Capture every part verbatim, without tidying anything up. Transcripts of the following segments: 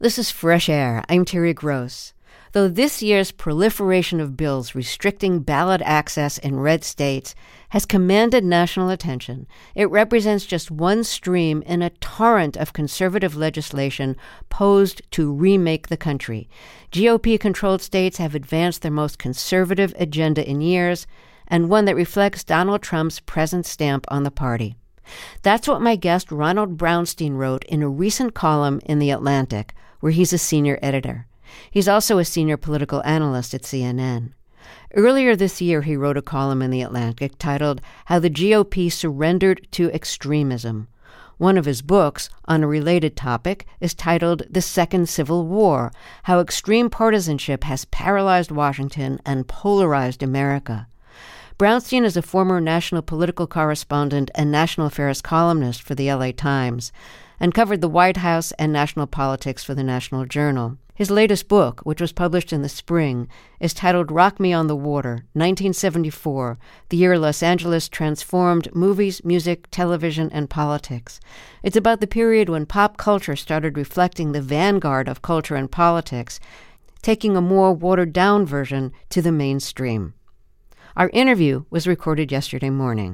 This is Fresh Air. I'm Terry Gross. Though this year's proliferation of bills restricting ballot access in red states has commanded national attention, it represents just one stream in a torrent of conservative legislation posed to remake the country. G O P-controlled states have advanced their most conservative agenda in years, and one that reflects Donald Trump's present stamp on the party. That's what my guest Ronald Brownstein wrote in a recent column in The Atlantic, where he's a senior editor. He's also a senior political analyst at C N N. Earlier this year, he wrote a column in The Atlantic titled How the G O P Surrendered to Extremism. One of his books, on a related topic, is titled The Second Civil War, How Extreme Partisanship Has Paralyzed Washington and Polarized America. Brownstein is a former national political correspondent and national affairs columnist for the L A Times, and covered the White House and national politics for the National Journal. His latest book, which was published in the spring, is titled Rock Me on the Water, nineteen seventy-four, the year Los Angeles transformed movies, music, television, and politics. It's about the period when pop culture started reflecting the vanguard of culture and politics, taking a more watered-down version to the mainstream. Our interview was recorded yesterday morning.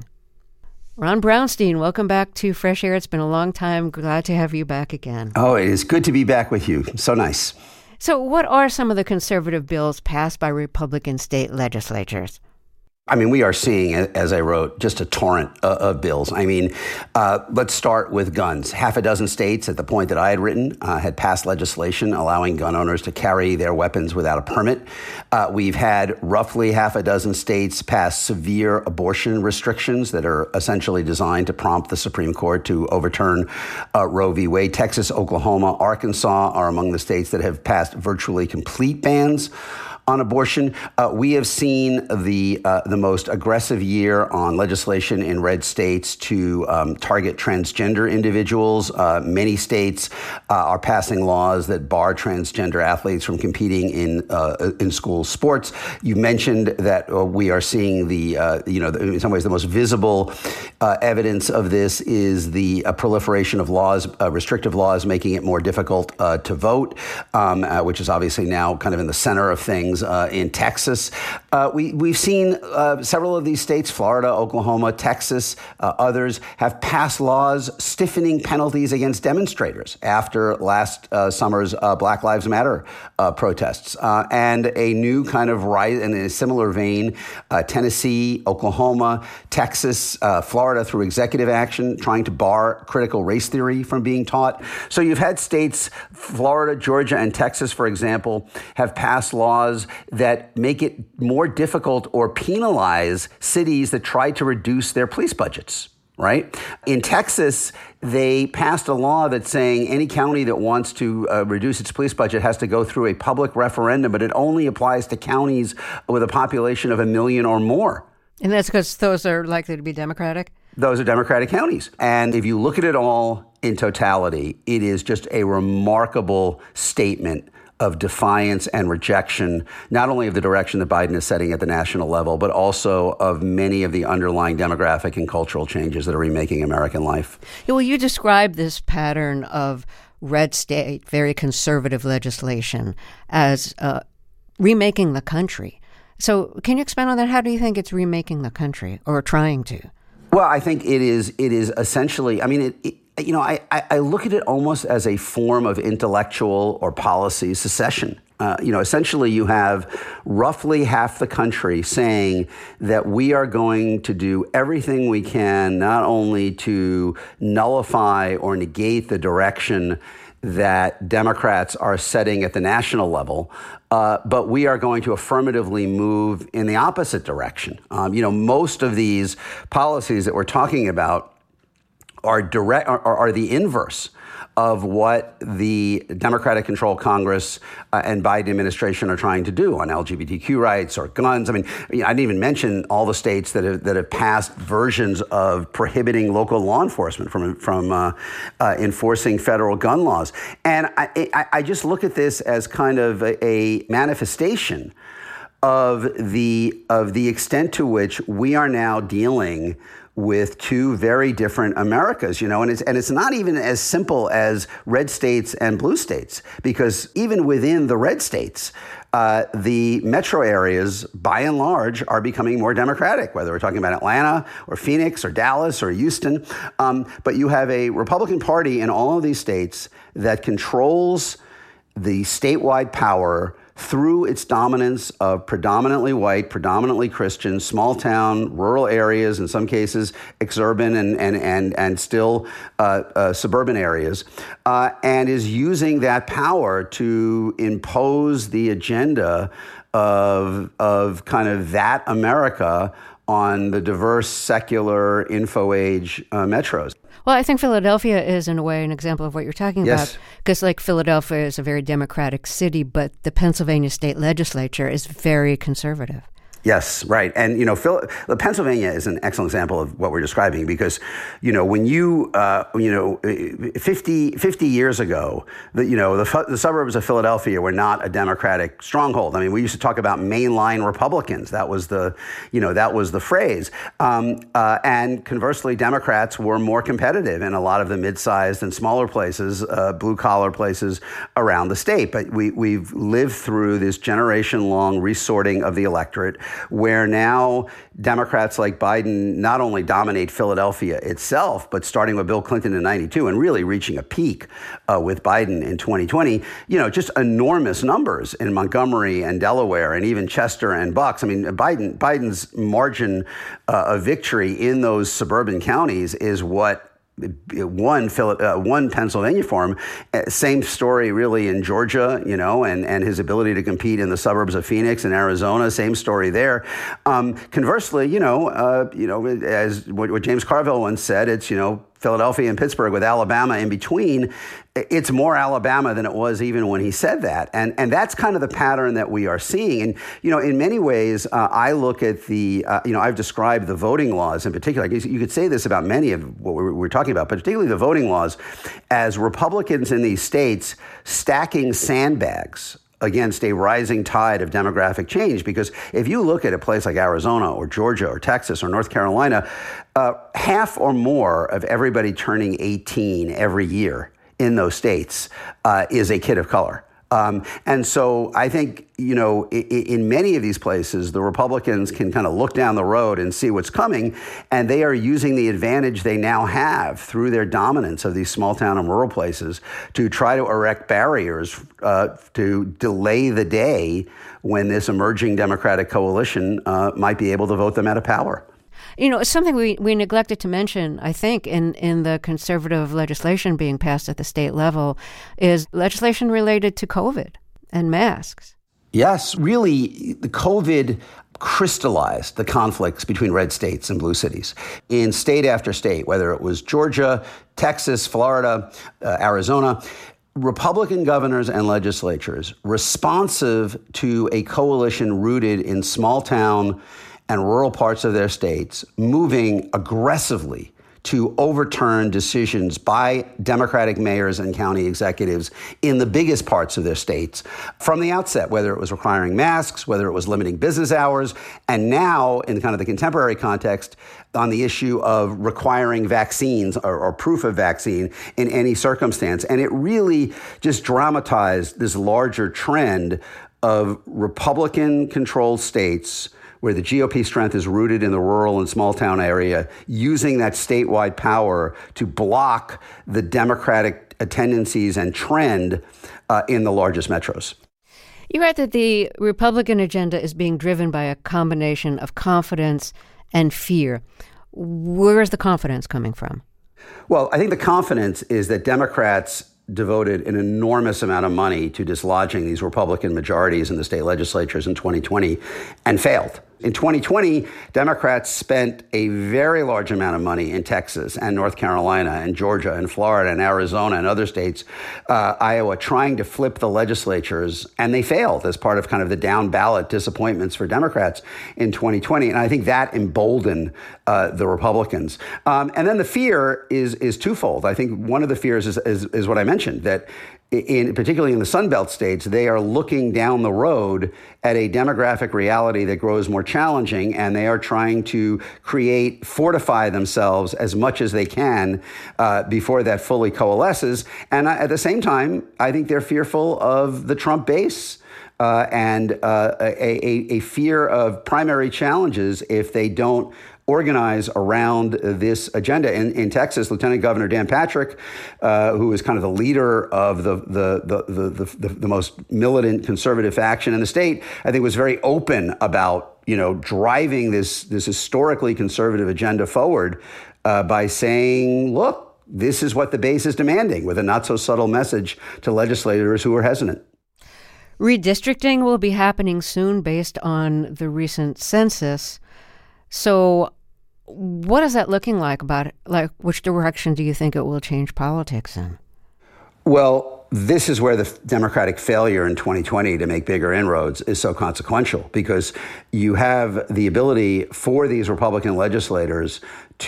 Ron Brownstein, welcome back to Fresh Air. It's been a long time. Glad to have you back again. Oh, it is good to be back with you. So nice. So what are some of the conservative bills passed by Republican state legislatures? I mean, we are seeing, as I wrote, just a torrent of bills. I mean, uh, let's start with guns. Half a dozen states at the point that I had written uh, had passed legislation allowing gun owners to carry their weapons without a permit. Uh, we've had roughly half a dozen states pass severe abortion restrictions that are essentially designed to prompt the Supreme Court to overturn uh, Roe v. Wade. Texas, Oklahoma, Arkansas are among the states that have passed virtually complete bans on abortion. Uh, we have seen the uh, the most aggressive year on legislation in red states to um, target transgender individuals. Uh, many states uh, are passing laws that bar transgender athletes from competing in uh, in school sports. You mentioned that uh, we are seeing the uh, you know the, in some ways the most visible uh, evidence of this is the uh, proliferation of laws, uh, restrictive laws, making it more difficult uh, to vote, um, uh, which is obviously now kind of in the center of things. Uh, in Texas. Uh, we, we've seen uh, several of these states, Florida, Oklahoma, Texas, uh, others, have passed laws stiffening penalties against demonstrators after last uh, summer's uh, Black Lives Matter uh, protests. Uh, and a new kind of right, in a similar vein, uh, Tennessee, Oklahoma, Texas, uh, Florida, through executive action, trying to bar critical race theory from being taught. So you've had states, Florida, Georgia, and Texas, for example, have passed laws that make it more difficult or penalize cities that try to reduce their police budgets, right? In Texas, they passed a law that's saying any county that wants to uh, reduce its police budget has to go through a public referendum, but it only applies to counties with a population of a million or more. And that's because those are likely to be Democratic? Those are Democratic counties. And if you look at it all in totality, it is just a remarkable statement of defiance and rejection, not only of the direction that Biden is setting at the national level, but also of many of the underlying demographic and cultural changes that are remaking American life. Yeah, well, you describe this pattern of red state, very conservative legislation as uh, remaking the country. So can you expand on that? How do you think it's remaking the country, or trying to? Well, I think it is. It is essentially, I mean, it, it You know, I, I look at it almost as a form of intellectual or policy secession. Uh, you know, essentially you have roughly half the country saying that we are going to do everything we can not only to nullify or negate the direction that Democrats are setting at the national level, uh, but we are going to affirmatively move in the opposite direction. Um, you know, most of these policies that we're talking about are direct are, are the inverse of what the Democratic-controlled Congress uh, and Biden administration are trying to do on L G B T Q rights or guns. I mean, I didn't even mention all the states that have that have passed versions of prohibiting local law enforcement from from uh, uh, enforcing federal gun laws. And I, I, I just look at this as kind of a, a manifestation of the of the extent to which we are now dealing with two very different Americas, you know, and it's, and it's not even as simple as red states and blue states, because even within the red states, Uh, the metro areas, by and large, are becoming more Democratic, whether we're talking about Atlanta or Phoenix or Dallas or Houston. Um, but you have a Republican Party in all of these states that controls the statewide power through its dominance of predominantly white, predominantly Christian, small town, rural areas, in some cases exurban and and and and still uh, uh, suburban areas, uh, and is using that power to impose the agenda of of kind of that America on the diverse, secular, info age uh, metros. Well, I think Philadelphia is, in a way, an example of what you're talking Yes. about. Because, like, Philadelphia is a very Democratic city, but the Pennsylvania state legislature is very conservative. Yes, right. And, you know, Phil, Pennsylvania is an excellent example of what we're describing because, you know, when you, uh, you know, fifty, fifty years ago, the, you know, the, the suburbs of Philadelphia were not a Democratic stronghold. I mean, we used to talk about mainline Republicans. That was the, you know, that was the phrase. Um, uh, and conversely, Democrats were more competitive in a lot of the mid-sized and smaller places, uh, blue-collar places around the state. But we, we've lived through this generation-long resorting of the electorate, where now Democrats like Biden not only dominate Philadelphia itself, but starting with Bill Clinton in ninety-two and really reaching a peak uh, with Biden in twenty twenty, you know, just enormous numbers in Montgomery and Delaware and even Chester and Bucks. I mean, Biden Biden's margin uh, of victory in those suburban counties is what One, uh, one Pennsylvania for him. Same story really in Georgia, you know, and, and his ability to compete in the suburbs of Phoenix and Arizona. Same story there. Um, conversely, you know, uh, you know, as what, what James Carville once said, it's, you know, Philadelphia and Pittsburgh with Alabama in between. It's more Alabama than it was even when he said that. And and that's kind of the pattern that we are seeing. And, you know, in many ways, uh, I look at the, uh, you know, I've described the voting laws in particular. You could say this about many of what we're, we're talking about, but particularly the voting laws, as Republicans in these states stacking sandbags against a rising tide of demographic change. Because if you look at a place like Arizona or Georgia or Texas or North Carolina, uh, half or more of everybody turning eighteen every year in those states uh, is a kid of color. Um, and so I think, you know, in, in many of these places, the Republicans can kind of look down the road and see what's coming, and they are using the advantage they now have through their dominance of these small town and rural places to try to erect barriers uh, to delay the day when this emerging Democratic coalition uh, might be able to vote them out of power. You know, something we, we neglected to mention, I think, in, in the conservative legislation being passed at the state level is legislation related to COVID and masks. Yes, really, the COVID crystallized the conflicts between red states and blue cities. In state after state, whether it was Georgia, Texas, Florida, uh, Arizona, Republican governors and legislatures responsive to a coalition rooted in small town and rural parts of their states, moving aggressively to overturn decisions by Democratic mayors and county executives in the biggest parts of their states from the outset, whether it was requiring masks, whether it was limiting business hours, and now in kind of the contemporary context on the issue of requiring vaccines or, or proof of vaccine in any circumstance. And it really just dramatized this larger trend of Republican-controlled states where the G O P strength is rooted in the rural and small town area, using that statewide power to block the Democratic tendencies and trend uh, in the largest metros. You write that the Republican agenda is being driven by a combination of confidence and fear. Where is the confidence coming from? Well, I think the confidence is that Democrats devoted an enormous amount of money to dislodging these Republican majorities in the state legislatures in twenty twenty and failed. In twenty twenty, Democrats spent a very large amount of money in Texas and North Carolina and Georgia and Florida and Arizona and other states, uh, Iowa, trying to flip the legislatures, and they failed as part of kind of the down ballot disappointments for Democrats in twenty twenty. And I think that emboldened uh, the Republicans. Um, and then the fear is is twofold. I think one of the fears is, is, is what I mentioned, that in, particularly in the Sun Belt states, they are looking down the road at a demographic reality that grows more challenging, and they are trying to create, fortify themselves as much as they can uh, before that fully coalesces. And at the same time, I think they're fearful of the Trump base uh, and uh, a, a, a fear of primary challenges if they don't organize around this agenda. In, in Texas, Lieutenant Governor Dan Patrick, uh, who is kind of the leader of the the, the the the the most militant conservative faction in the state, I think was very open about, you know, driving this this historically conservative agenda forward uh, by saying, look, this is what the base is demanding, with a not so subtle message to legislators who are hesitant. Redistricting will be happening soon based on the recent census. So what is that looking like about it? Like, which direction do you think it will change politics in? Well, this is where the Democratic failure in twenty twenty to make bigger inroads is so consequential, because you have the ability for these Republican legislators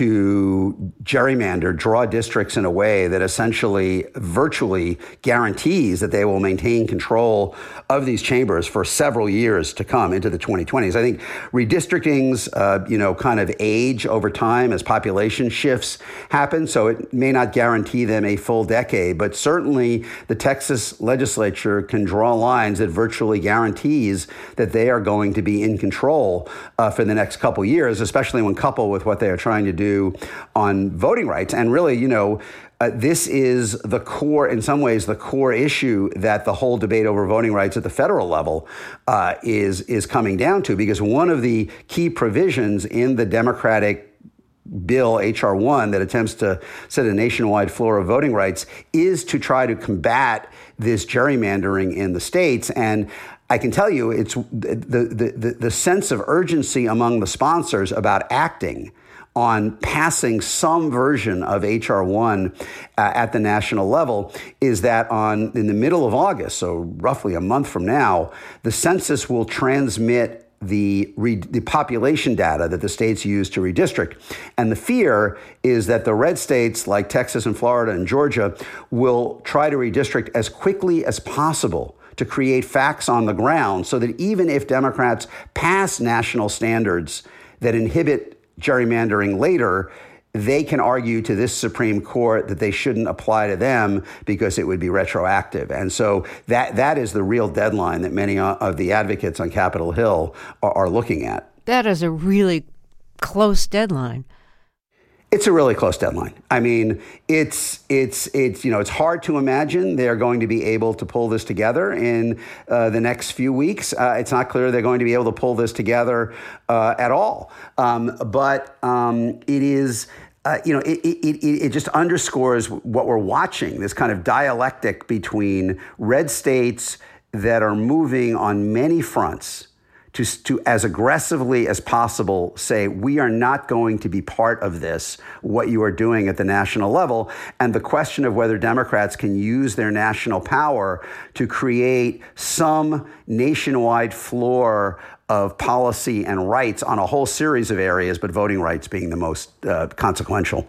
to gerrymander, draw districts in a way that essentially virtually guarantees that they will maintain control of these chambers for several years to come into the twenty twenties. I think redistricting's, uh, you know, kind of age over time as population shifts happen, so it may not guarantee them a full decade, but certainly the Texas legislature can draw lines that virtually guarantees that they are going to be in control uh, for the next couple years, especially when coupled with what they are trying to do on voting rights. And really, you know, uh, this is the core, in some ways, the core issue that the whole debate over voting rights at the federal level uh, is is coming down to, because one of the key provisions in the Democratic bill, H R one, that attempts to set a nationwide floor of voting rights is to try to combat this gerrymandering in the states. And I can tell you, it's the the the, the sense of urgency among the sponsors about acting on passing some version of H R one uh, at the national level is that on in the middle of August, so roughly a month from now, the census will transmit the re, the population data that the states use to redistrict. And the fear is that the red states like Texas and Florida and Georgia will try to redistrict as quickly as possible to create facts on the ground, so that even if Democrats pass national standards that inhibit gerrymandering later, they can argue to this Supreme Court that they shouldn't apply to them because it would be retroactive. And so that that is the real deadline that many of the advocates on Capitol Hill are, are looking at. That is a really close deadline. It's a really close deadline. I mean, it's it's it's you know it's hard to imagine they're going to be able to pull this together in uh, the next few weeks. Uh, it's not clear they're going to be able to pull this together uh, at all. Um, but um, it is. Uh, you know, it, it, it, it just underscores what we're watching, this kind of dialectic between red states that are moving on many fronts to, to as aggressively as possible say, we are not going to be part of this, what you are doing at the national level. And the question of whether Democrats can use their national power to create some nationwide floor of policy and rights on a whole series of areas, but voting rights being the most uh, consequential.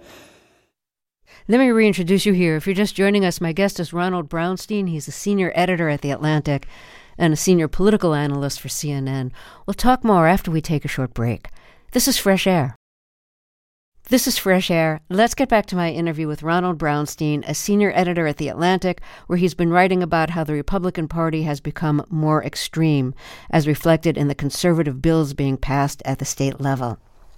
Let me reintroduce you here. If you're just joining us, my guest is Ronald Brownstein. He's a senior editor at The Atlantic and a senior political analyst for C N N. We'll talk more after we take a short break. This is Fresh Air. This is Fresh Air. Let's get back to my interview with Ronald Brownstein, a senior editor at The Atlantic, where he's been writing about how the Republican Party has become more extreme, as reflected in the conservative bills being passed at the state level.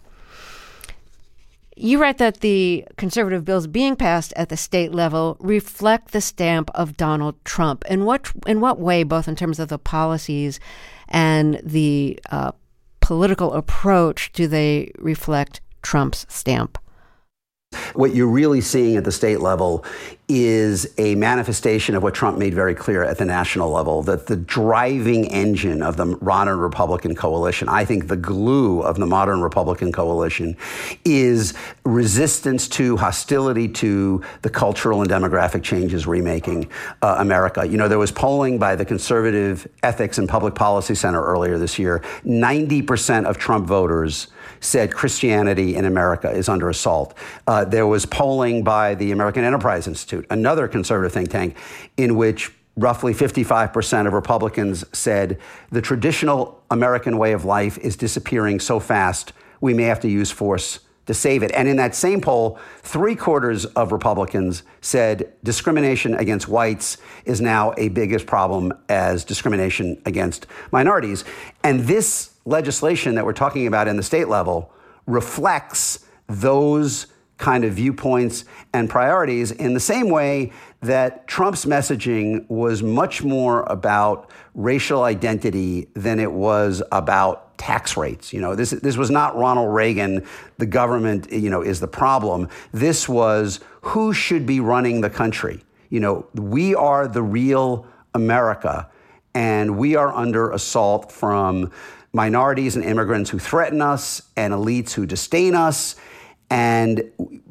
You write that the conservative bills being passed at the state level reflect the stamp of Donald Trump. In what in what way, both in terms of the policies and the uh, political approach, do they reflect Trump's stamp? What you're really seeing at the state level is a manifestation of what Trump made very clear at the national level, that the driving engine of the modern Republican coalition, I think the glue of the modern Republican coalition, is resistance to, hostility to the cultural and demographic changes remaking uh, America. You know, there was polling by the Conservative Ethics and Public Policy Center earlier this year. ninety percent of Trump voters said Christianity in America is under assault. Uh, there was polling by the American Enterprise Institute. Institute, another conservative think tank, in which roughly fifty-five percent of Republicans said the traditional American way of life is disappearing so fast, we may have to use force to save it. And in that same poll, three quarters of Republicans said discrimination against whites is now a biggest problem as discrimination against minorities. And this legislation that we're talking about in the state level reflects those kind of viewpoints and priorities in the same way that Trump's messaging was much more about racial identity than it was about tax rates. You know, this this was not Ronald Reagan, the government, you know, is the problem. This was who should be running the country. You know, we are the real America, and we are under assault from minorities and immigrants who threaten us and elites who disdain us. And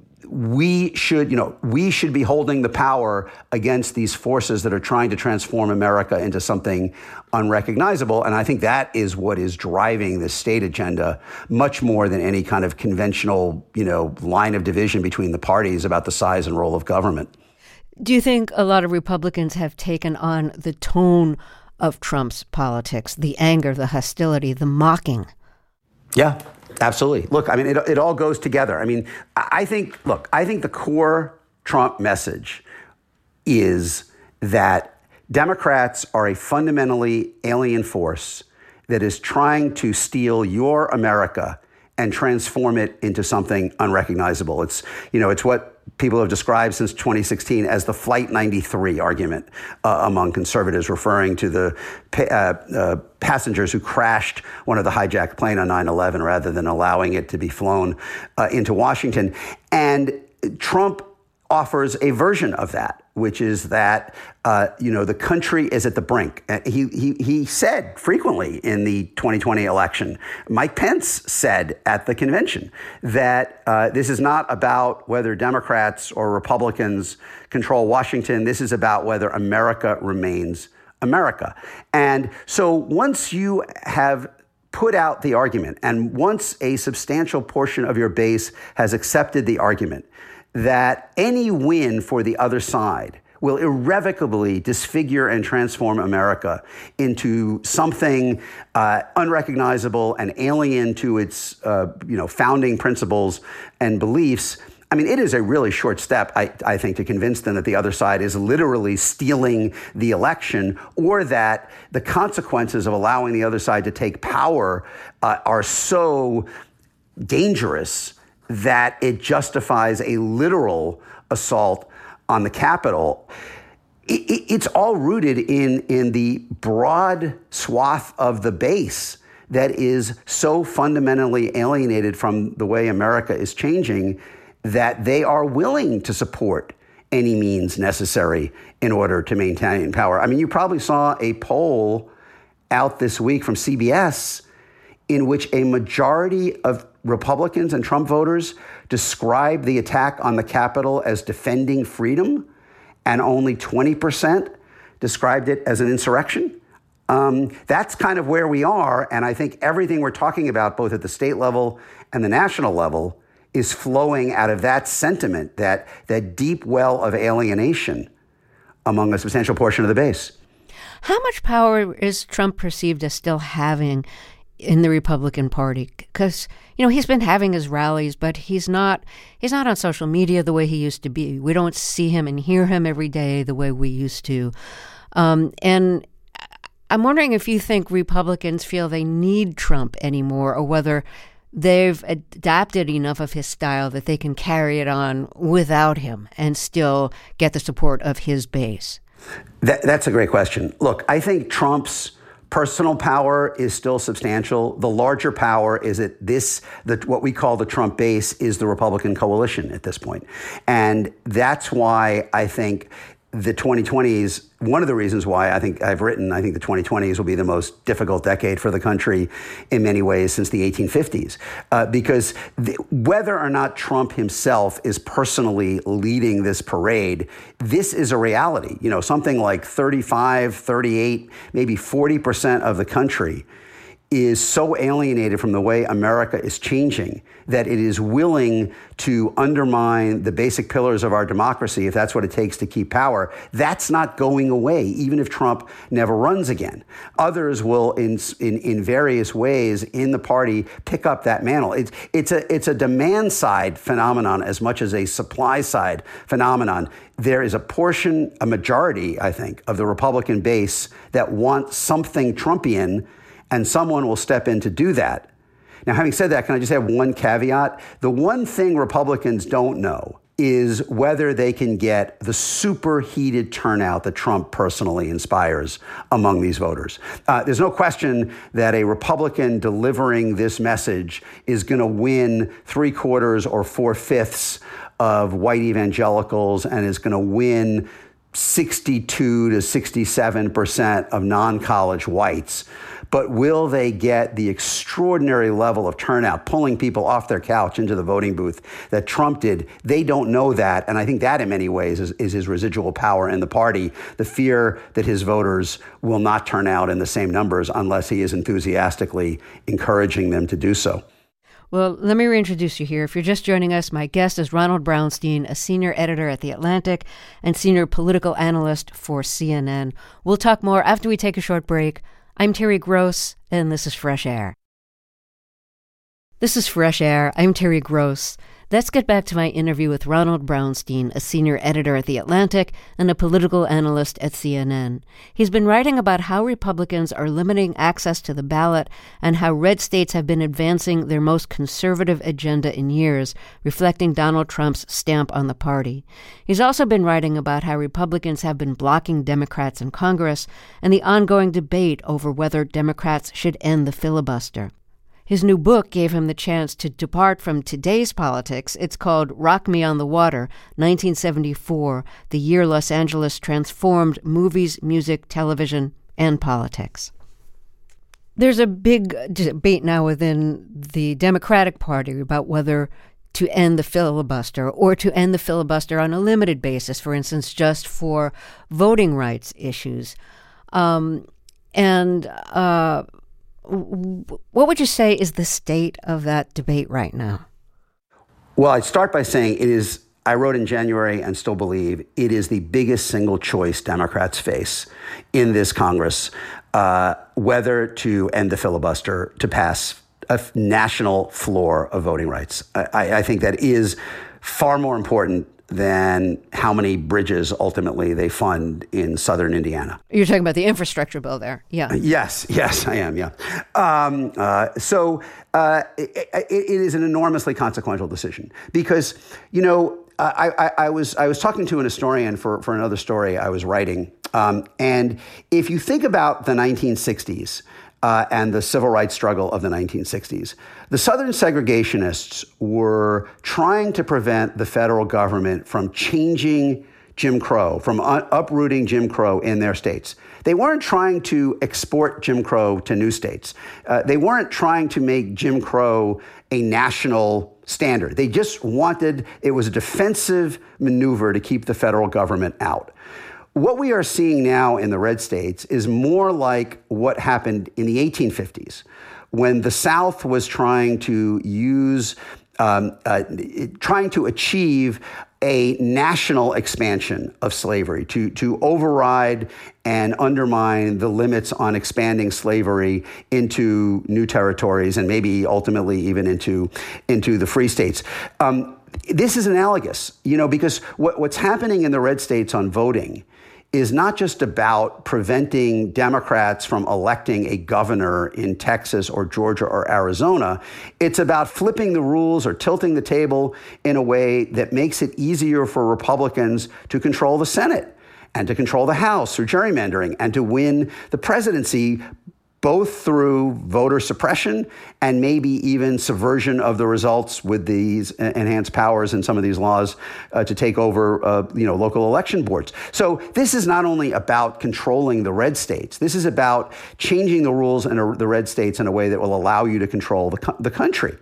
we should, you know, we should be holding the power against these forces that are trying to transform America into something unrecognizable. And I think that is what is driving the state agenda much more than any kind of conventional, you know, line of division between the parties about the size and role of government. Do you think a lot of Republicans have taken on the tone of Trump's politics, the anger, the hostility, the mocking? Yeah. Absolutely. Look, I mean, it, it all goes together. I mean, I think, look, I think the core Trump message is that Democrats are a fundamentally alien force that is trying to steal your America and transform it into something unrecognizable. It's, you know, it's what people have described since twenty sixteen as the Flight ninety-three argument uh, among conservatives, referring to the pa- uh, uh, passengers who crashed one of the hijacked plane on nine eleven rather than allowing it to be flown uh, into Washington. And Trump offers a version of that, which is that, uh, you know, the country is at the brink. Uh, he, he, he said frequently in the twenty twenty election, Mike Pence said at the convention that uh, this is not about whether Democrats or Republicans control Washington. This is about whether America remains America. And so once you have put out the argument, and once a substantial portion of your base has accepted the argument that any win for the other side will irrevocably disfigure and transform America into something uh, unrecognizable and alien to its uh, you know, founding principles and beliefs, I mean, it is a really short step, I, I think, to convince them that the other side is literally stealing the election, or that the consequences of allowing the other side to take power uh, are so dangerous that it justifies a literal assault on the Capitol. It, it, it's all rooted in, in the broad swath of the base that is so fundamentally alienated from the way America is changing that they are willing to support any means necessary in order to maintain power. I mean, you probably saw a poll out this week from C B S in which a majority of Republicans and Trump voters described the attack on the Capitol as defending freedom, and only twenty percent described it as an insurrection. Um, that's kind of where we are, and I think everything we're talking about, both at the state level and the national level, is flowing out of that sentiment, that, that deep well of alienation among a substantial portion of the base. How much power is Trump perceived as still having in the Republican Party? Because, you know, he's been having his rallies, but he's not he's not on social media the way he used to be. We don't see him and hear him every day the way we used to. Um, and I'm wondering if you think Republicans feel they need Trump anymore, or whether they've adapted enough of his style that they can carry it on without him and still get the support of his base. That, that's a great question. Look, I think Trump's personal power is still substantial. The larger power is that this, the, what we call the Trump base, is the Republican coalition at this point. And that's why I think the twenty twenties, one of the reasons why I think I've written, I think the twenty twenties will be the most difficult decade for the country in many ways since the eighteen fifties. Uh, because the, whether or not Trump himself is personally leading this parade, this is a reality. You know, something like thirty-five, thirty-eight, maybe forty percent of the country is so alienated from the way America is changing that it is willing to undermine the basic pillars of our democracy if that's what it takes to keep power. That's not going away, even if Trump never runs again. Others will, in in, in various ways in the party, pick up that mantle. It's, it's, a, it's a demand side phenomenon as much as a supply side phenomenon. There is a portion, a majority, I think, of the Republican base that want something Trumpian, and someone will step in to do that. Now, having said that, can I just have one caveat? The one thing Republicans don't know is whether they can get the superheated turnout that Trump personally inspires among these voters. Uh, there's no question that a Republican delivering this message is going to win three quarters or four fifths of white evangelicals and is going to win sixty-two to sixty-seven percent of non-college whites. But will they get the extraordinary level of turnout, pulling people off their couch into the voting booth that Trump did? They don't know that. And I think that in many ways is, is his residual power in the party, the fear that his voters will not turn out in the same numbers unless he is enthusiastically encouraging them to do so. Well, let me reintroduce you here. If you're just joining us, my guest is Ronald Brownstein, a senior editor at The Atlantic and senior political analyst for C N N. We'll talk more after we take a short break. I'm Terry Gross, and this is Fresh Air. This is Fresh Air. I'm Terry Gross. Let's get back to my interview with Ronald Brownstein, a senior editor at The Atlantic and a political analyst at C N N. He's been writing about how Republicans are limiting access to the ballot and how red states have been advancing their most conservative agenda in years, reflecting Donald Trump's stamp on the party. He's also been writing about how Republicans have been blocking Democrats in Congress and the ongoing debate over whether Democrats should end the filibuster. His new book gave him the chance to depart from today's politics. It's called Rock Me on the Water, nineteen seventy-four, the year Los Angeles transformed movies, music, television, and politics. There's a big debate now within the Democratic Party about whether to end the filibuster or to end the filibuster on a limited basis, for instance, just for voting rights issues. Um, and... Uh, What would you say is the state of that debate right now? Well, I'd start by saying it is, I wrote in January and still believe, it is the biggest single choice Democrats face in this Congress, uh, whether to end the filibuster, to pass a national floor of voting rights. I, I think that is far more important than how many bridges ultimately they fund in southern Indiana. You're talking about the infrastructure bill there. Yeah. Yes, yes, I am, yeah. Um, uh, so uh, it, it is an enormously consequential decision because, you know, I, I, I was I was talking to an historian for, for another story I was writing. Um, and if you think about the nineteen sixties, Uh, and the civil rights struggle of the nineteen sixties. The Southern segregationists were trying to prevent the federal government from changing Jim Crow, from un- uprooting Jim Crow in their states. They weren't trying to export Jim Crow to new states. Uh, they weren't trying to make Jim Crow a national standard. They just wanted, it was a defensive maneuver to keep the federal government out. What we are seeing now in the red states is more like what happened in the eighteen fifties, when the South was trying to use, um, uh, trying to achieve a national expansion of slavery, to, to override and undermine the limits on expanding slavery into new territories and maybe ultimately even into, into the free states. Um, this is analogous, you know, because what, what's happening in the red states on voting is not just about preventing Democrats from electing a governor in Texas or Georgia or Arizona. It's about flipping the rules or tilting the table in a way that makes it easier for Republicans to control the Senate and to control the House through gerrymandering and to win the presidency, both through voter suppression and maybe even subversion of the results with these enhanced powers and some of these laws uh, to take over, uh, you know, local election boards. So this is not only about controlling the red states. This is about changing the rules in a, the red states in a way that will allow you to control the, co- the country.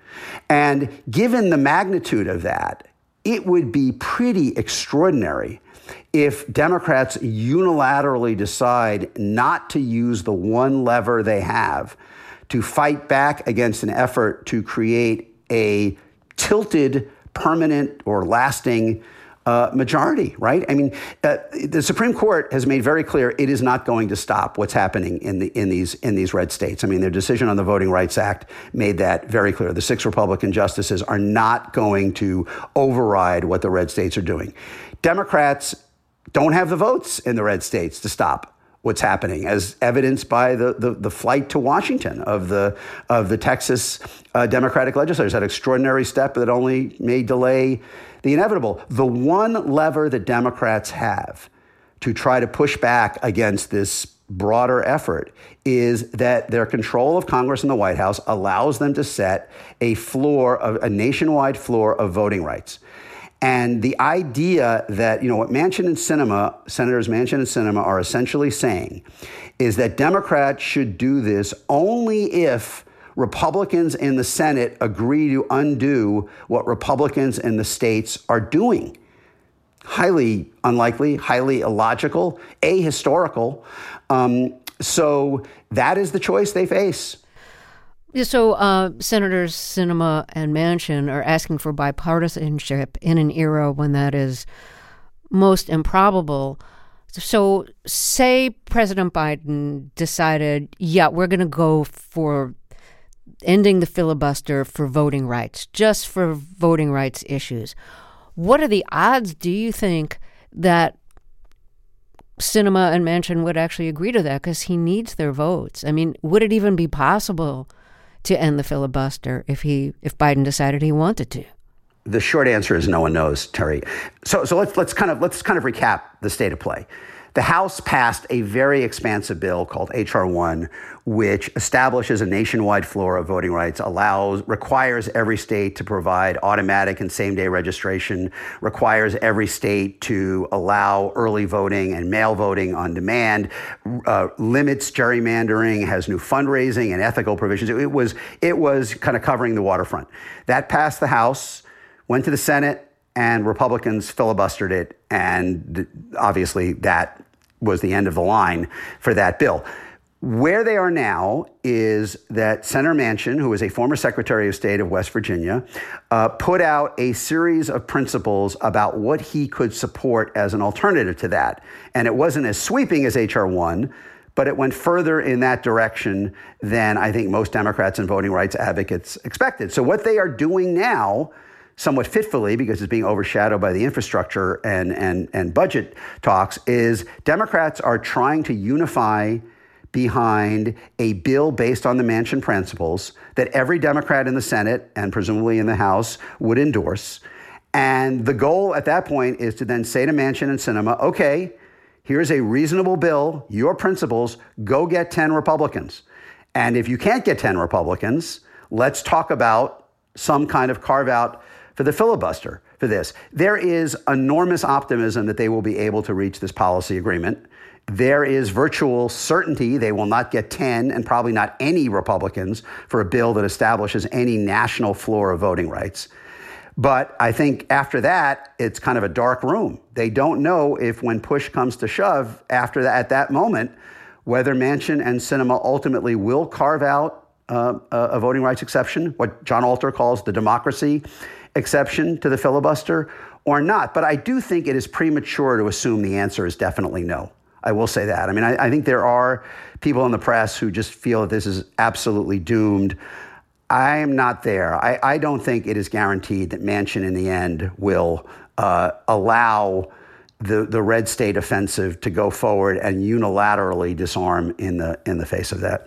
And given the magnitude of that, it would be pretty extraordinary if Democrats unilaterally decide not to use the one lever they have to fight back against an effort to create a tilted, permanent, or lasting Uh, majority, right? I mean, uh, the Supreme Court has made very clear it is not going to stop what's happening in the in these in these red states. I mean, their decision on the Voting Rights Act made that very clear. The six Republican justices are not going to override what the red states are doing. Democrats don't have the votes in the red states to stop what's happening, as evidenced by the the, the flight to Washington of the of the Texas uh, Democratic legislators. That extraordinary step that only may delay the inevitable. The one lever that Democrats have to try to push back against this broader effort is that their control of Congress and the White House allows them to set a floor, of a nationwide floor of voting rights. And the idea that, you know, what Manchin and Sinema, Senators Manchin and Sinema are essentially saying is that Democrats should do this only if Republicans in the Senate agree to undo what Republicans in the states are doing. Highly unlikely, highly illogical, ahistorical. Um, so that is the choice they face. So uh, Senators Sinema and Manchin are asking for bipartisanship in an era when that is most improbable. So say President Biden decided, yeah, we're going to go for ending the filibuster for voting rights, just for voting rights issues. What are the odds, do you think, that Sinema and Manchin would actually agree to that? Because he needs their votes. I mean, would it even be possible to end the filibuster if he if Biden decided he wanted to? The short answer is no one knows, Terry. So so let's let's kind of let's kind of recap the state of play. The House passed a very expansive bill called H R one, which establishes a nationwide floor of voting rights, allows, requires every state to provide automatic and same-day registration, requires every state to allow early voting and mail voting on demand, uh, limits gerrymandering, has new fundraising and ethical provisions. It was, it was kind of covering the waterfront. That passed the House, went to the Senate, and Republicans filibustered it, and obviously that was the end of the line for that bill. Where they are now is that Senator Manchin, who is a former Secretary of State of West Virginia, uh, put out a series of principles about what he could support as an alternative to that. And it wasn't as sweeping as H R one, but it went further in that direction than I think most Democrats and voting rights advocates expected. So what they are doing now, somewhat fitfully, because it's being overshadowed by the infrastructure and, and, and budget talks, is Democrats are trying to unify behind a bill based on the Manchin principles that every Democrat in the Senate and presumably in the House would endorse. And the goal at that point is to then say to Manchin and Sinema, okay, here's a reasonable bill, your principles, go get ten Republicans. And if you can't get ten Republicans, let's talk about some kind of carve out for the filibuster for this. There is enormous optimism that they will be able to reach this policy agreement. There is virtual certainty they will not get ten and probably not any Republicans for a bill that establishes any national floor of voting rights. But I think after that, it's kind of a dark room. They don't know if when push comes to shove after that, at that moment, whether Manchin and Sinema ultimately will carve out uh, a voting rights exception, what John Alter calls the democracy exception to the filibuster, or not. But I do think it is premature to assume the answer is definitely no. I will say that. I mean, I, I think there are people in the press who just feel that this is absolutely doomed. I am not there. I, I don't think it is guaranteed that Manchin in the end will uh, allow the, the red state offensive to go forward and unilaterally disarm in the in the face of that.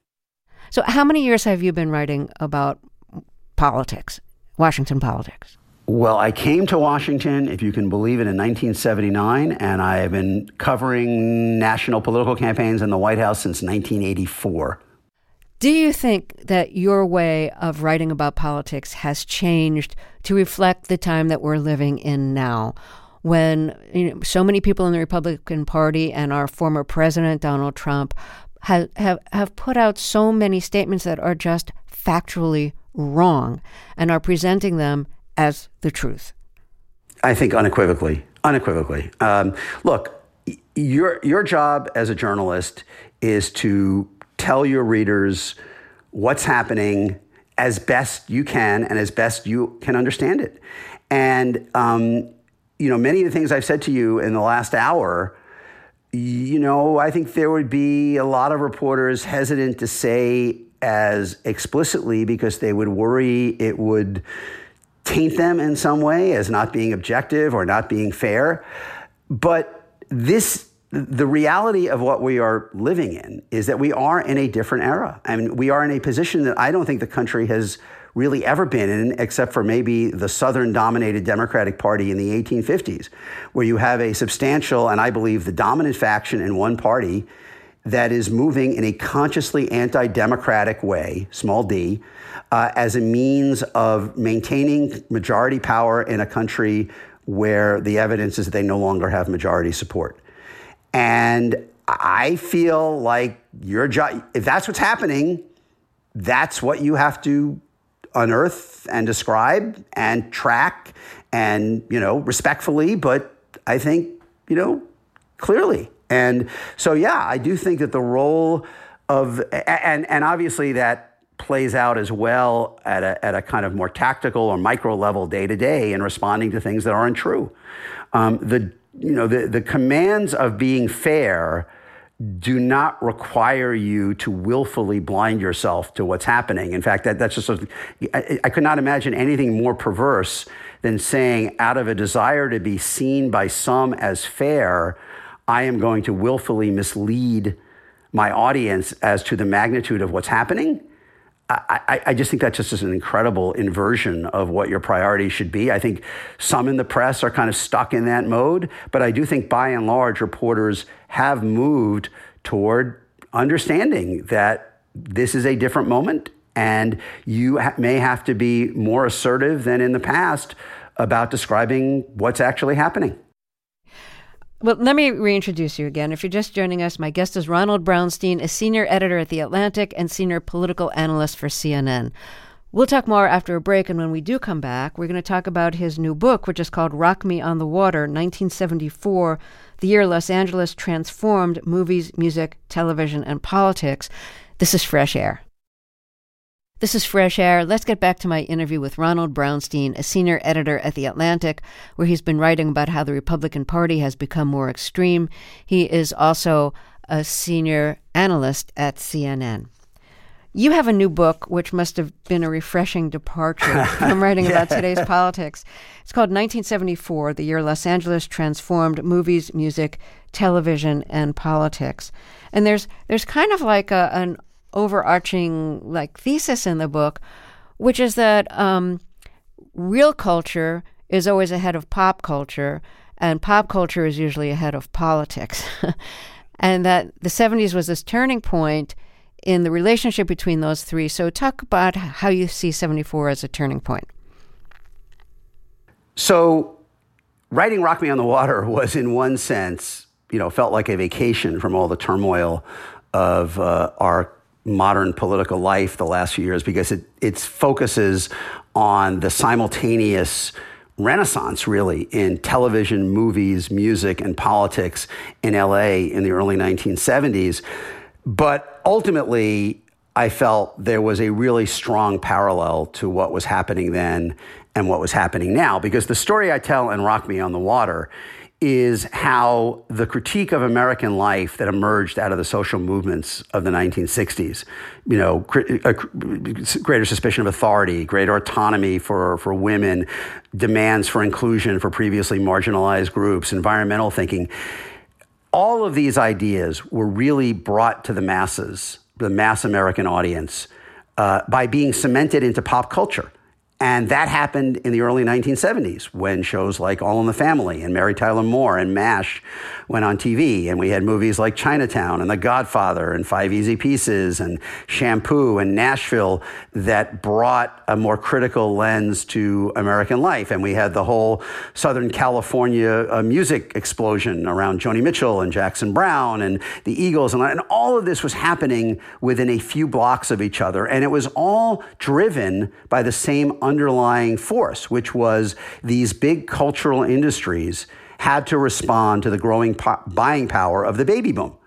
So how many years have you been writing about politics? Washington politics? Well, I came to Washington, if you can believe it, in nineteen seventy-nine, and I have been covering national political campaigns in the White House since nineteen eighty-four. Do you think that your way of writing about politics has changed to reflect the time that we're living in now, when, you know, so many people in the Republican Party and our former president, Donald Trump, have, have, have put out so many statements that are just factually wrong and are presenting them as the truth? I think unequivocally, unequivocally. Um, look, your your job as a journalist is to tell your readers what's happening as best you can and as best you can understand it. And, um, you know, many of the things I've said to you in the last hour, you know, I think there would be a lot of reporters hesitant to say as explicitly because they would worry it would taint them in some way as not being objective or not being fair. But this, the reality of what we are living in is that we are in a different era. I mean, we are in a position that I don't think the country has really ever been in, except for maybe the Southern-dominated Democratic Party in the eighteen fifties, where you have a substantial, and I believe the dominant faction in one party that is moving in a consciously anti-democratic way, small d, uh, as a means of maintaining majority power in a country where the evidence is that they no longer have majority support. And I feel like your job, if that's what's happening, that's what you have to unearth and describe and track and, you know, respectfully, but I think, you know, clearly. And so, yeah, I do think that the role of, and, and obviously that plays out as well at a, at a kind of more tactical or micro level day to day in responding to things that aren't true. Um, the, you know, the, the commands of being fair do not require you to willfully blind yourself to what's happening. In fact, that, that's just sort of, I, I could not imagine anything more perverse than saying, out of a desire to be seen by some as fair, I am going to willfully mislead my audience as to the magnitude of what's happening. I, I, I just think that's just an incredible inversion of what your priorities should be. I think some in the press are kind of stuck in that mode, but I do think by and large, reporters have moved toward understanding that this is a different moment and you ha- may have to be more assertive than in the past about describing what's actually happening. Well, let me reintroduce you again. If you're just joining us, my guest is Ronald Brownstein, a senior editor at The Atlantic and senior political analyst for C N N. We'll talk more after a break, and when we do come back, we're going to talk about his new book, which is called Rock Me on the Water, nineteen seventy-four, the year Los Angeles transformed movies, music, television, and politics. This is Fresh Air. This is Fresh Air. Let's get back to my interview with Ronald Brownstein, a senior editor at The Atlantic, where he's been writing about how the Republican Party has become more extreme. He is also a senior analyst at C N N. You have a new book, which must have been a refreshing departure from writing yeah. about today's politics. It's called nineteen seventy-four, the year Los Angeles transformed movies, music, television, and politics. And there's there's kind of like a, an overarching like thesis in the book, which is that um, real culture is always ahead of pop culture, and pop culture is usually ahead of politics. And that the seventies was this turning point in the relationship between those three. So talk about how you see seventy-four as a turning point. So writing Rock Me on the Water was, in one sense, you know, felt like a vacation from all the turmoil of uh, our modern political life the last few years, because it it focuses on the simultaneous renaissance, really, in television, movies, music, and politics in L A in the early nineteen seventies. But ultimately, I felt there was a really strong parallel to what was happening then and what was happening now, because the story I tell in Rock Me on the Water is how the critique of American life that emerged out of the social movements of the nineteen sixties, you know, a greater suspicion of authority, greater autonomy for, for women, demands for inclusion for previously marginalized groups, environmental thinking, all of these ideas were really brought to the masses, the mass American audience, uh, by being cemented into pop culture. And that happened in the early nineteen seventies when shows like All in the Family and Mary Tyler Moore and MASH went on T V. And we had movies like Chinatown and The Godfather and Five Easy Pieces and Shampoo and Nashville that brought a more critical lens to American life. And we had the whole Southern California uh, music explosion around Joni Mitchell and Jackson Browne and the Eagles. And, and all of this was happening within a few blocks of each other. And it was all driven by the same underlying force, which was these big cultural industries had to respond to the growing po- buying power of the baby boom,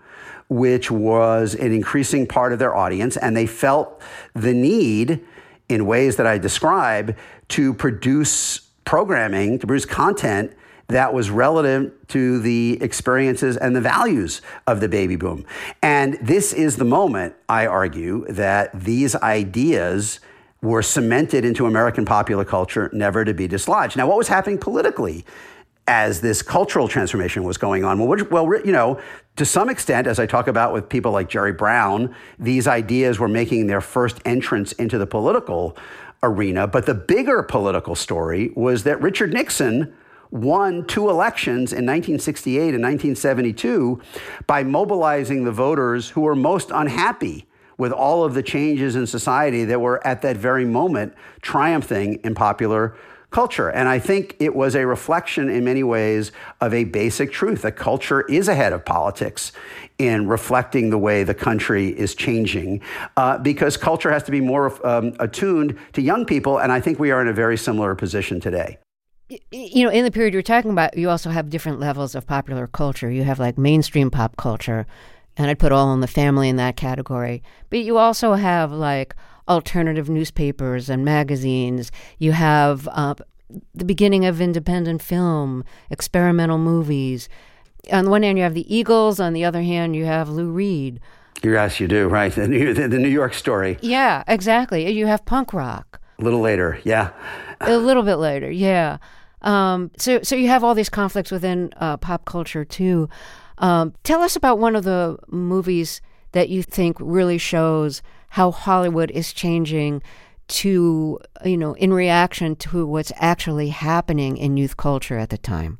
which was an increasing part of their audience, and they felt the need, in ways that I describe, to produce programming, to produce content that was relative to the experiences and the values of the baby boom. And this is the moment, I argue, that these ideas were cemented into American popular culture, never to be dislodged. Now, what was happening politically as this cultural transformation was going on? Well, well, you know, to some extent, as I talk about with people like Jerry Brown, these ideas were making their first entrance into the political arena. But the bigger political story was that Richard Nixon won two elections in nineteen sixty-eight and nineteen seventy-two by mobilizing the voters who were most unhappy with all of the changes in society that were at that very moment triumphing in popular culture. And I think it was a reflection in many ways of a basic truth that culture is ahead of politics in reflecting the way the country is changing, uh, because culture has to be more um, attuned to young people. And I think we are in a very similar position today. You know, in the period you're talking about, you also have different levels of popular culture. You have like mainstream pop culture, and I'd put All in the Family in that category. But you also have like alternative newspapers and magazines. You have uh, the beginning of independent film, experimental movies. On the one hand, you have the Eagles. On the other hand, you have Lou Reed. Yes, you do, right? The New, the New York Story. Yeah, exactly. You have punk rock. A little later, yeah. A little bit later, yeah. Um, so, so you have all these conflicts within uh, pop culture too. Um, tell us about one of the movies that you think really shows how Hollywood is changing to, you know, in reaction to what's actually happening in youth culture at the time.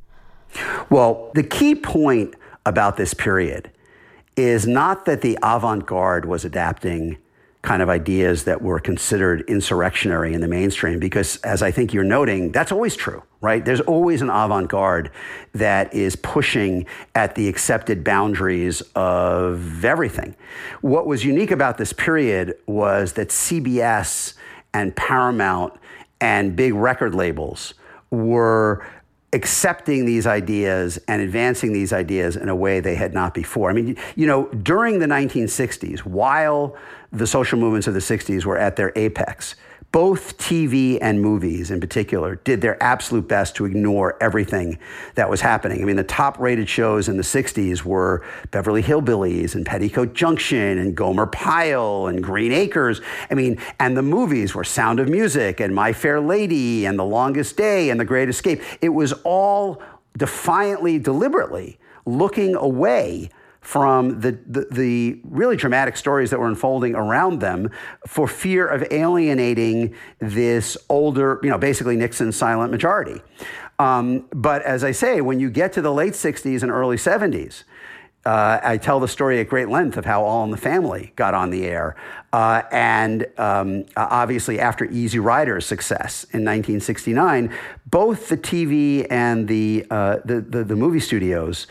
Well, the key point about this period is not that the avant-garde was adapting kind of ideas that were considered insurrectionary in the mainstream, because as I think you're noting, that's always true, right? There's always an avant-garde that is pushing at the accepted boundaries of everything. What was unique about this period was that C B S and Paramount and big record labels were accepting these ideas and advancing these ideas in a way they had not before. I mean, you know, during the nineteen sixties, while the social movements of the sixties were at their apex, both T V and movies in particular did their absolute best to ignore everything that was happening. I mean, the top-rated shows in the sixties were Beverly Hillbillies and Petticoat Junction and Gomer Pyle and Green Acres. I mean, and the movies were Sound of Music and My Fair Lady and The Longest Day and The Great Escape. It was all defiantly, deliberately looking away from the, the the really dramatic stories that were unfolding around them for fear of alienating this older, you know, basically Nixon's silent majority. Um, but as I say, when you get to the late sixties and early seventies, uh, I tell the story at great length of how All in the Family got on the air. Uh, and um, obviously after Easy Rider's success in nineteen sixty-nine, both the T V and the uh, the, the, the movie studios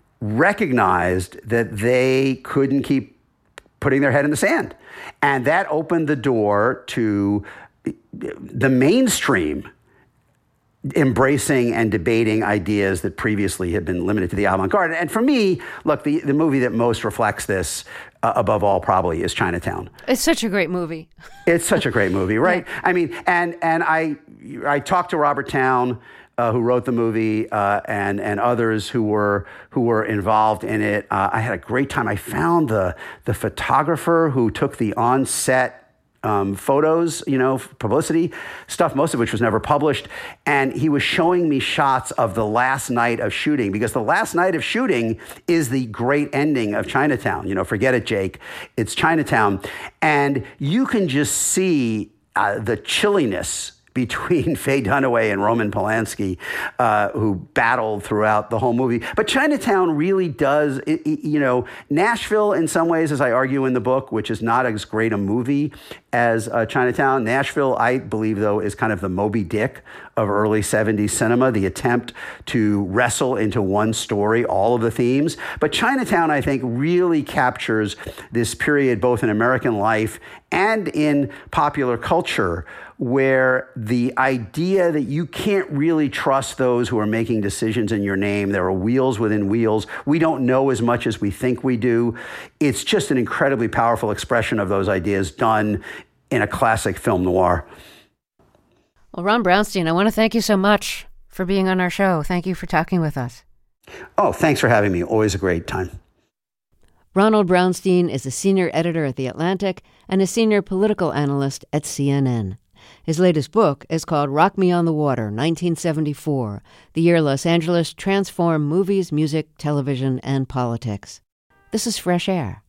recognized that they couldn't keep putting their head in the sand. And that opened the door to the mainstream embracing and debating ideas that previously had been limited to the avant-garde. And for me, look, the, the movie that most reflects this, uh, above all, probably is Chinatown. It's such a great movie. It's such a great movie, right? Yeah. I mean, and and I I talked to Robert Towne, Uh, who wrote the movie, uh, and and others who were who were involved in it. Uh, I had a great time. I found the the photographer who took the on-set um, photos, you know, publicity stuff, most of which was never published, and he was showing me shots of the last night of shooting, because the last night of shooting is the great ending of Chinatown. You know, forget it, Jake. It's Chinatown, and you can just see uh, the chilliness between Faye Dunaway and Roman Polanski, uh, who battled throughout the whole movie. But Chinatown really does, it, it, you know, Nashville in some ways, as I argue in the book, which is not as great a movie as uh, Chinatown. Nashville, I believe, though, is kind of the Moby Dick of early seventies cinema, the attempt to wrestle into one story all of the themes. But Chinatown, I think, really captures this period both in American life and in popular culture, where the idea that you can't really trust those who are making decisions in your name, there are wheels within wheels, we don't know as much as we think we do. It's just an incredibly powerful expression of those ideas done in a classic film noir. Well, Ron Brownstein, I want to thank you so much for being on our show. Thank you for talking with us. Oh, thanks for having me. Always a great time. Ronald Brownstein is a senior editor at The Atlantic and a senior political analyst at C N N. His latest book is called Rock Me on the Water, nineteen seventy-four, the year Los Angeles transformed movies, music, television, and politics. This is Fresh Air.